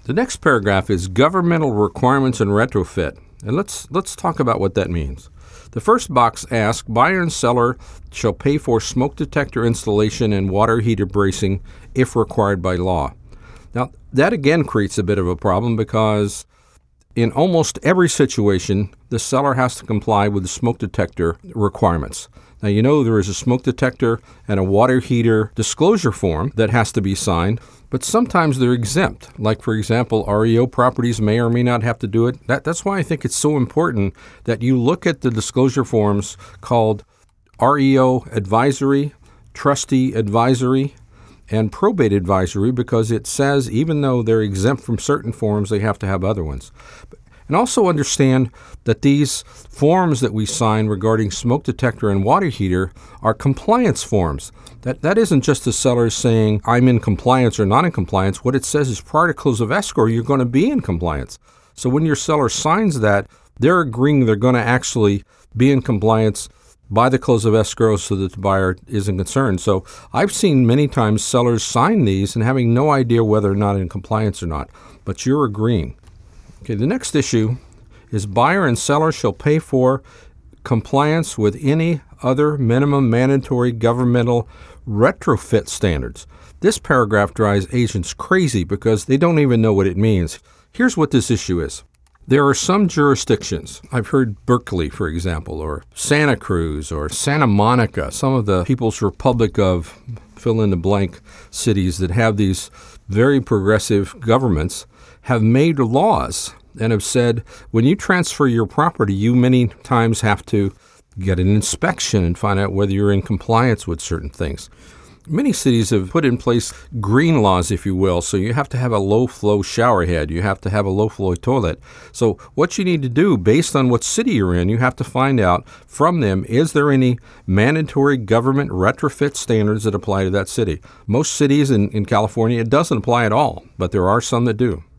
The next paragraph is governmental requirements and retrofit. And let's talk about what that means. The first box asks, buyer and seller shall pay for smoke detector installation and water heater bracing if required by law. Now, that again creates a bit of a problem because in almost every situation, the seller has to comply with the smoke detector requirements. Now, you know there is a smoke detector and a water heater disclosure form that has to be signed, but sometimes they're exempt. Like, for example, REO properties may or may not have to do it. That's why I think it's so important that you look at the disclosure forms called REO advisory, trustee advisory, and probate advisory, because it says even though they're exempt from certain forms, they have to have other ones. And also understand that these forms that we sign regarding smoke detector and water heater are compliance forms. That isn't just the seller saying, I'm in compliance or not in compliance. What it says is prior to close of escrow, you're going to be in compliance. So when your seller signs that, they're agreeing they're going to actually be in compliance by the close of escrow so that the buyer isn't concerned. So I've seen many times sellers sign these and having no idea whether or not in compliance or not, but you're agreeing. Okay, the next issue is buyer and seller shall pay for compliance with any other minimum mandatory governmental retrofit standards. This paragraph drives agents crazy because they don't even know what it means. Here's what this issue is. There are some jurisdictions, I've heard Berkeley, for example, or Santa Cruz, or Santa Monica, some of the People's Republic of fill-in-the-blank cities that have these very progressive governments, have made laws and have said, when you transfer your property, you many times have to get an inspection and find out whether you're in compliance with certain things. Many cities have put in place green laws, if you will, so you have to have a low-flow shower head. You have to have a low-flow toilet. So what you need to do, based on what city you're in, you have to find out from them, is there any mandatory government retrofit standards that apply to that city? Most cities in California, it doesn't apply at all, but there are some that do.